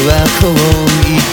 はこう言った。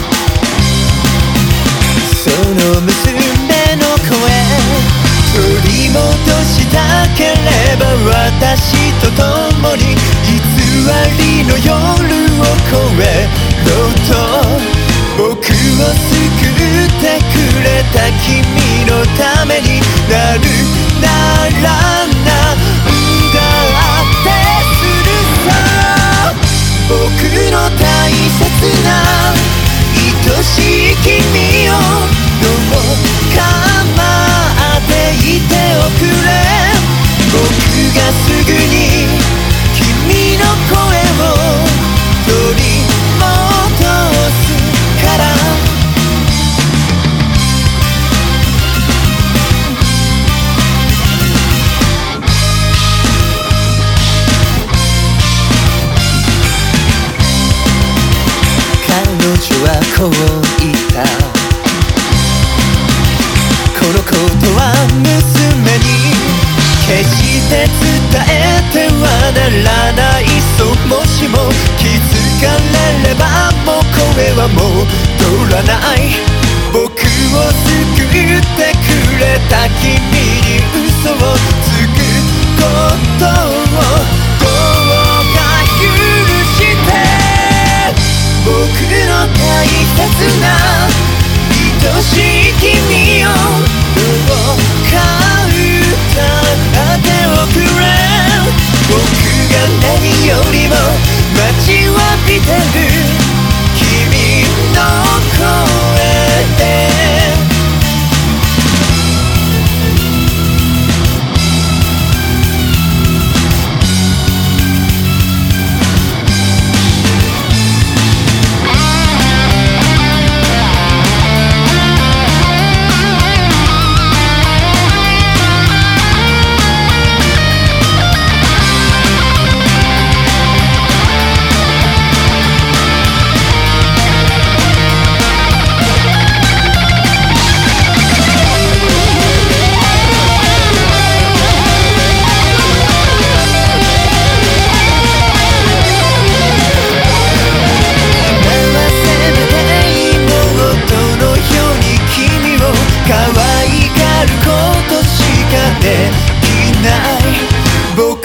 その娘の声取り戻したければ、私と共に偽りの夜を越えろと。僕を救ってくれた君のためになるならなんだってするさ。僕の大切な愛しい君をどうか待っていておくれ。僕がすぐに君の声を取り戻すから。彼女はこう言った。このことは娘に決して伝えてはならない。もしも気づかれればもう声は戻らない。僕を救ってくれた君に嘘をつくことをどうか許して。僕の大切な愛しい君をどうか歌っておくれ。僕が何よりも待ちわびてる君の声で。僕を救って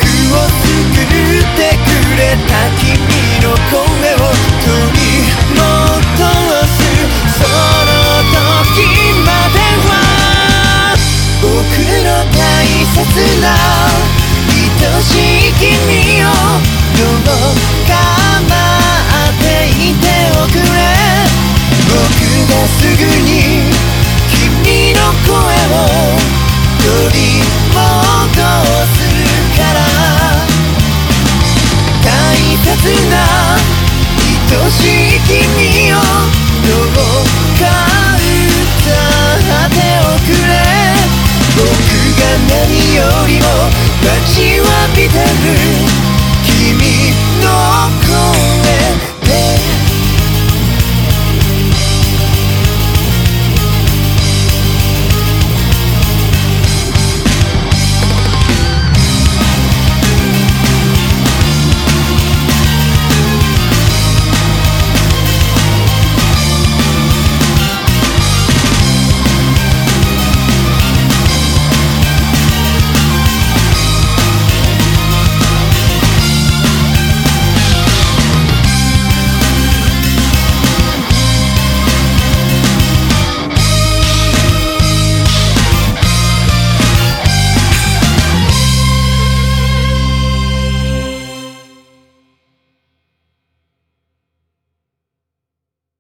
くれた君の声を取り戻すその時までは。僕の大切な愛しい君をどうか待っていておくれ。僕がすぐに君の声を取り戻すから。大切な愛しい君をどうか歌っておくれ。僕が何